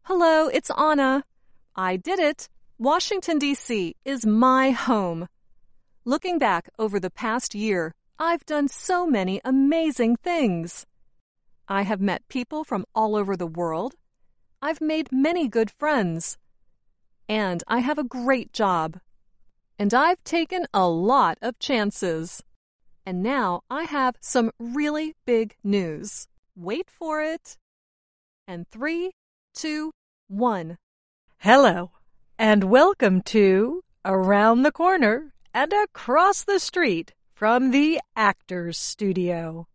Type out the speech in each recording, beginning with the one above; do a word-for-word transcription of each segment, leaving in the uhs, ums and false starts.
Hello, it's Anna. I did it. Washington, D C is my home. Looking back over the past year, I've done so many amazing things. I have met people from all over the world. I've made many good friends. And I have a great job. And I've taken a lot of chances. And now I have some really big news. Wait for it. And three, two, one. Hello, and welcome to Around the Corner and Across the Street from the Actors Studio.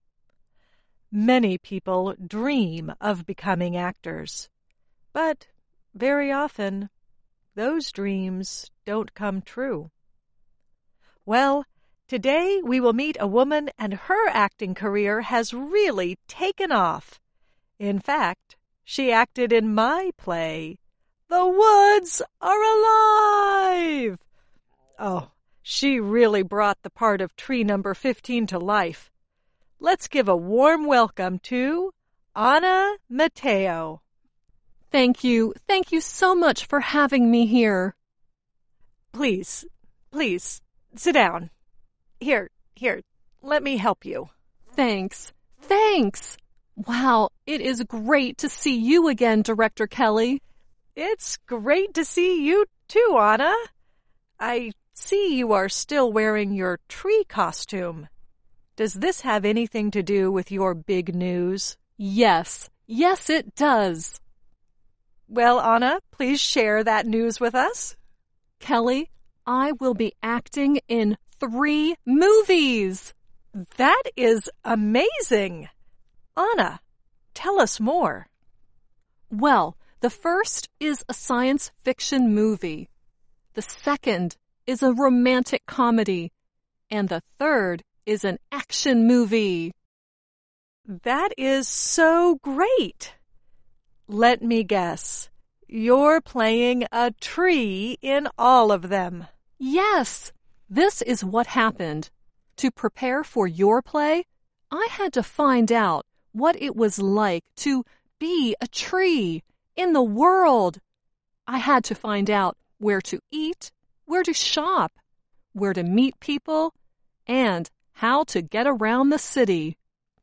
Many people dream of becoming actors, but very often those dreams don't come true. Well, today we will meet a woman and her acting career has really taken off. In fact, she acted in my play, The Woods Are Alive! Oh, she really brought the part of tree number fifteen to life. Let's give a warm welcome to Anna Mateo. Thank you. Thank you so much for having me here. Please, please, sit down. Here, here, let me help you. Thanks. Thanks. Wow, it is great to see you again, Director Kelly. It's great to see you too, Anna. I see you are still wearing your tree costume. Does this have anything to do with your big news? Yes, yes it does. Well, Anna, please share that news with us. Kelly, I will be acting in three movies. That is amazing. Anna, tell us more. Well, the first is a science fiction movie. The second is a romantic comedy. And the third is an action movie. That is so great. Let me guess. You're playing a tree in all of them. Yes, this is what happened. To prepare for your play, I had to find out what it was like to be a tree in the world. I had to find out where to eat, where to shop, where to meet people, and how to get around the city.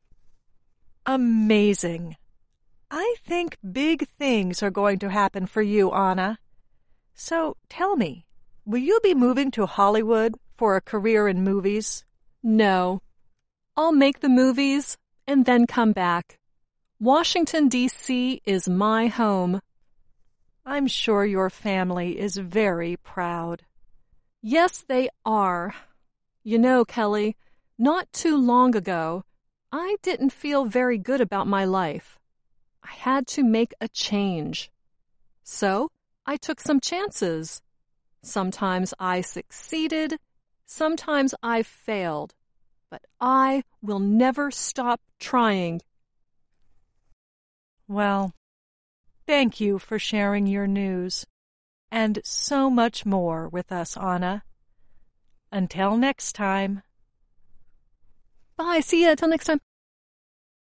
Amazing. I think big things are going to happen for you, Anna. So tell me, will you be moving to Hollywood for a career in movies? No. I'll make the movies and then come back. Washington, D C is my home. I'm sure your family is very proud. Yes, they are. You know, Kelly, not too long ago, I didn't feel very good about my life. I had to make a change. So, I took some chances. Sometimes I succeeded, sometimes I failed. But I will never stop trying. Well, thank you for sharing your news and so much more with us, Anna. Until next time. Bye. See you. Until next time.